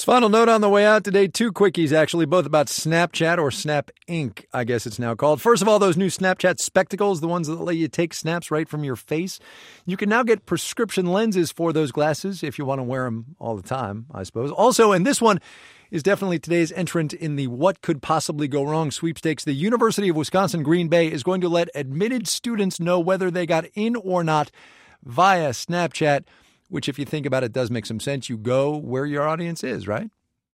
Final note on the way out today. Two quickies, actually, both about Snapchat, or Snap Inc., I guess it's now called. First of all, those new Snapchat spectacles, the ones that let you take snaps right from your face. You can now get prescription lenses for those glasses if you want to wear them all the time, I suppose. Also, and this one is definitely today's entrant in the What Could Possibly Go Wrong sweepstakes. The University of Wisconsin-Green Bay is going to let admitted students know whether they got in or not via Snapchat, which, if you think about it, does make some sense. You go where your audience is, right?